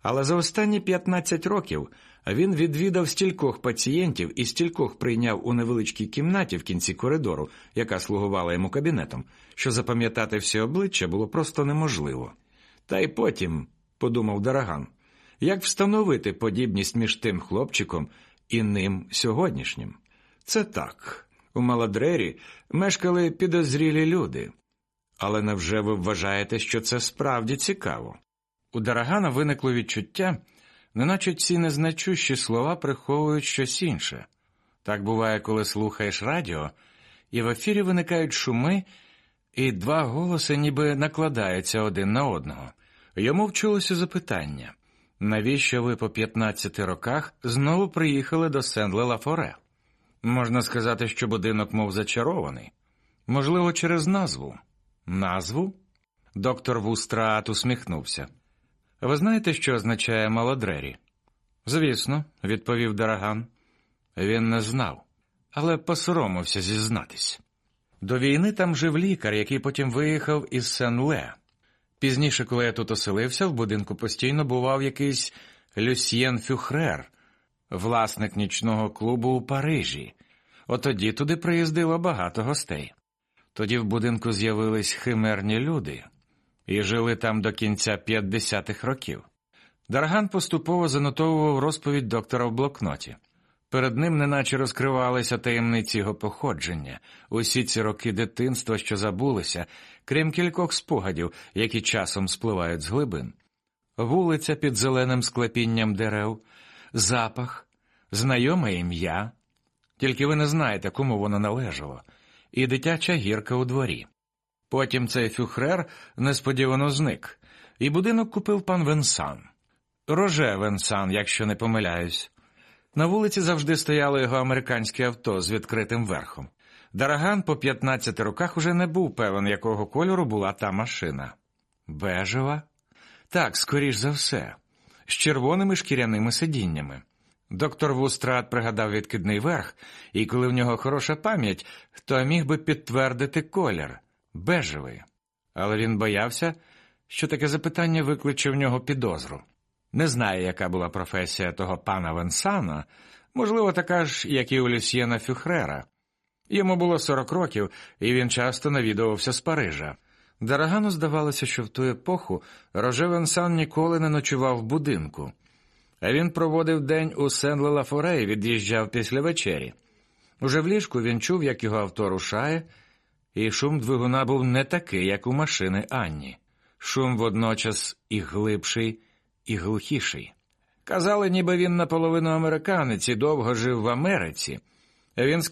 Але за останні 15 років він відвідав стількох пацієнтів і стількох прийняв у невеличкій кімнаті в кінці коридору, яка слугувала йому кабінетом, що запам'ятати всі обличчя було просто неможливо. Та й потім, подумав Дараган, як встановити подібність між тим хлопчиком і ним сьогоднішнім? Це так, у Маладрері мешкали підозрілі люди. Але невже ви вважаєте, що це справді цікаво? У Дарагана виникло відчуття, неначе ці незначущі слова приховують щось інше. Так буває, коли слухаєш радіо, і в ефірі виникають шуми, і два голоси ніби накладаються один на одного. Йому вчулося запитання: навіщо ви по 15 роках знову приїхали до Сен-Ле-Ла-Форе? Можна сказати, що будинок мов зачарований. Можливо, через назву. Назву? Доктор Вустраат усміхнувся. Ви знаєте, що означає Маладрері? Звісно, відповів Дараган. Він не знав, але посоромився зізнатись. До війни там жив лікар, який потім виїхав із Сен-Ле. Пізніше, коли я тут оселився, в будинку постійно бував якийсь Люсьєн Фюхрер, власник нічного клубу у Парижі. Отоді туди приїздило багато гостей. Тоді в будинку з'явились химерні люди і жили там до кінця 50-х років. Дараган поступово занотовував розповідь доктора в блокноті. Перед ним неначе розкривалися таємниці його походження, усі ці роки дитинства, що забулися, крім кількох спогадів, які часом спливають з глибин. Вулиця під зеленим склепінням дерев, запах, знайоме ім'я, тільки ви не знаєте, кому воно належало, і дитяча гірка у дворі. Потім цей Фюхрер несподівано зник, і будинок купив пан Венсан. Роже Венсан, якщо не помиляюсь. На вулиці завжди стояло його американське авто з відкритим верхом. Дараган по 15 роках уже не був певен, якого кольору була та машина. Бежева? Так, скоріш за все. З червоними шкіряними сидіннями. Доктор Вустраат пригадав відкидний верх, і коли в нього хороша пам'ять, то міг би підтвердити колір – бежевий. Але він боявся, що таке запитання викличе в нього підозру. Не знає, яка була професія того пана Венсана, можливо, така ж, як і у Люсьєна Фюхрера. Йому було 40 років, і він часто навідувався з Парижа. Дарагану здавалося, що в ту епоху Роже Венсан ніколи не ночував в будинку. А він проводив день у Сен-Ле-Ла-Форе і від'їжджав після вечері. Уже в ліжку він чув, як його авто рушає, і шум двигуна був не такий, як у машини Анні. Шум водночас і глибший, і глухіший. Казали, ніби він наполовину американець і довго жив в Америці. Він